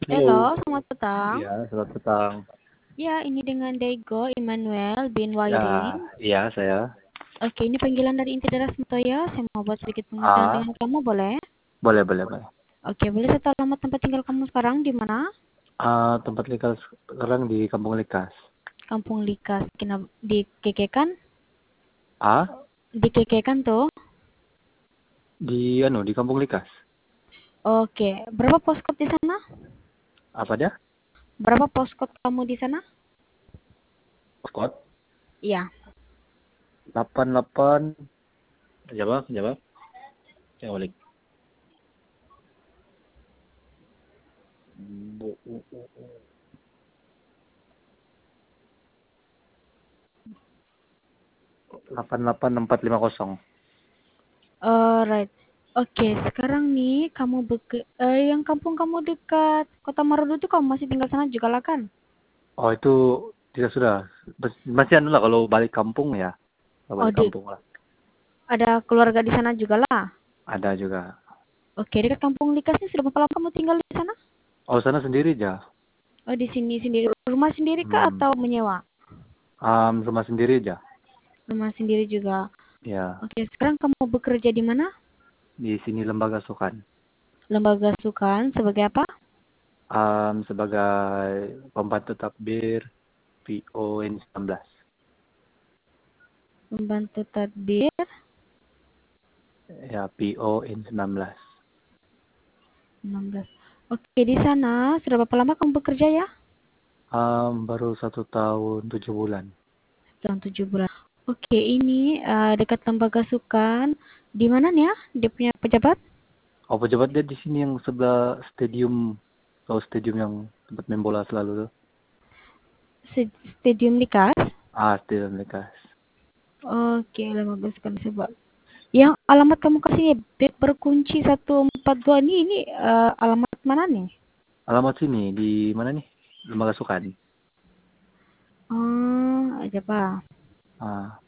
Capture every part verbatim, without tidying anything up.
Halo, Halo, selamat petang. iya selamat petang. Ya, ini dengan Daigo Immanuel bin Ya, Wairin. iya saya. Oke, ini panggilan dari inti Deras Mutoya. Saya mau buat sedikit pengenalan Ah, dengan kamu, boleh? boleh boleh boleh. Oke, boleh saya tahu alamat tempat tinggal kamu sekarang di mana? Ah, tempat tinggal sekarang di Kampung Likas. Kampung Likas, kena di Kekekan? Ah, Di Kekekan tuh. di anu di Kampung Likas. Oke, berapa postcode di sana? Apa dia? Berapa postcode kamu di sana? Kod Iya. delapan delapan. Jawab, jawab. Saya balik. Bu- u- u- u- delapan delapan empat lima nol. Alright. Oke, sekarang nih kamu beke, eh, yang kampung kamu dekat Kota Marudu tuh kamu masih tinggal sana juga lah kan? Oh, itu tidak sudah. Mas- Masih anu lah kalau balik kampung ya. Kalau Oh, balik di kampung lah. ada keluarga di sana juga lah. Ada juga. Oke, dekat Kampung Likas ini sudah berapa lama kamu tinggal di sana? Oh, sana sendiri aja. Oh, di sini sendiri. Rumah sendiri kah Hmm. atau menyewa? Um, rumah sendiri aja. Rumah sendiri juga. Ya, Oke, sekarang kamu bekerja di mana? di sini Lembaga Sukan. Lembaga Sukan sebagai apa? Um, sebagai pembantu takbir P O N sembilan belas. Membantu tadbir Ya, P O N sembilan belas. enam belas. Oke, di sana sudah berapa lama kamu bekerja ya? Um, baru satu tahun tujuh bulan. Tahun tujuh bulan. Oke, ini uh, dekat Lembaga Sukan. Di mana nih ya? Dia punya pejabat? Oh, pejabat dia di sini yang sebelah stadium. Oh, stadium yang tempat main bola selalu tuh. Se- Stadium Likas. Ah, stadium Lekas. Oke, Lembaga Sukan sebab. Yang alamat kamu kasih bed berkunci satu empat dua ini, ini uh, alamat mana nih? Alamat sini di mana nih? Lembaga Sukan. Oh, aja Pak. Ah,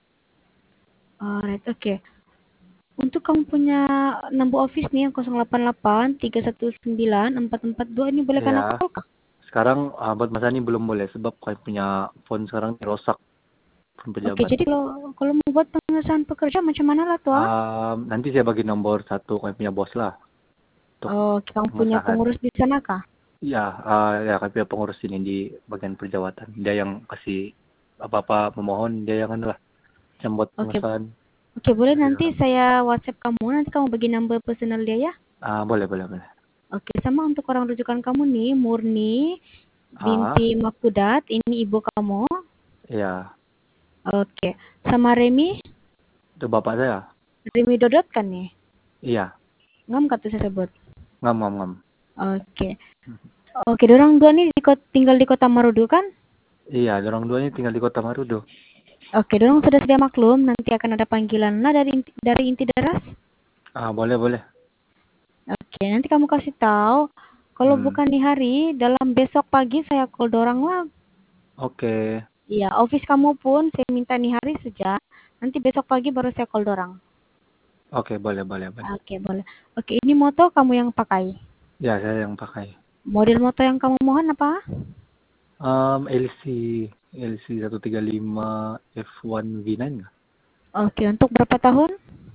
Alright, oke. Okay. Untuk kamu punya number office nih yang nol delapan delapan tiga satu sembilan empat empat dua ini boleh kan aku ya. call kah? Sekarang ah, buat masa ini belum boleh sebab kayak punya phone sekarang rusak phone Oke, pejabat. jadi kalau kalau mau buat pengesahan pekerja macam mana lah tuh? Ah? Um, nanti saya bagi nomor satu kayak punya bos lah untuk Oh, kamu punya pengesahan. pengurus di sana kah? Ya, uh, ya kayak punya pengurus ini di bagian perjawatan. Dia yang kasih apa-apa memohon, dia yang anu lah, yang buat Oke, pengesahan. oke boleh Ya. nanti saya WhatsApp kamu, nanti kamu bagi number personal dia ya. Ah, boleh, boleh, boleh. Oke, sama untuk orang rujukan kamu nih, Murni Ah, binti Makudat, ini ibu kamu. ya, Oke, sama Remi, itu bapak saya. Remi Dodot kan nih? Iya, Ngam kata saya sebut. ngam, ngam, ngam. Oke. Oke, dorang dua nih di kota, tinggal di Kota Marudu kan? Iya, orang duanya tinggal di Kota Marudo. Oke, dorang sudah sedia maklum, nanti akan ada panggilan lah dari inti, dari inti Deras. Ah, boleh, boleh. Oke, nanti kamu kasih tahu. Kalau Hmm, bukan di hari, dalam besok pagi saya call dorang lah. oke. Iya, office kamu pun saya minta nih hari sejak. Nanti besok pagi baru saya call dorang. Oke, boleh, boleh, boleh. Oke, boleh. Oke, ini moto kamu yang pakai. Ya, saya yang pakai. Model moto yang kamu mohon apa? Um, L C, L C seratus tiga puluh lima F satu V sembilan nggak? Oke, untuk berapa tahun?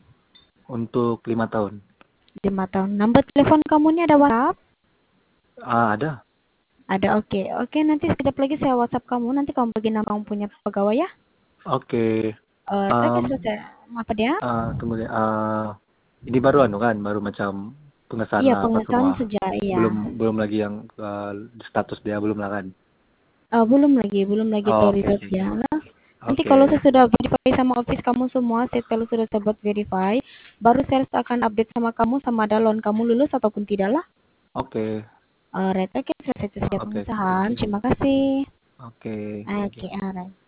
Untuk lima tahun. Lima tahun. Nomor telepon kamu ini ada WhatsApp? Ah, ada. Ada, oke. Oke, nanti sekejap lagi saya WhatsApp kamu. Nanti kamu bagi nama kamu punya pegawai ya. Oke. Eh, oke, Um, selesai. Apa dia? ah, tunggu deh. Ah, ini baru anu kan, baru macam pengesahan Iya, lah pas pengesahan semua. sejak, iya. Belum belum lagi yang ah, status dia belum lah kan. Eh, belum lagi, belum lagi Oh, tahu oke, result oke, dia. oke. Nah, nanti kalau Oke. saya sudah verify sama office kamu semua, saya kalau sudah saya buat verify, baru saya akan update sama kamu sama ada loan kamu lulus ataupun tidak lah. Oke. Alright, oke, selesai sekian Oke, thank pengesahan. you. Terima kasih. Oke, thank you. Oke, alright.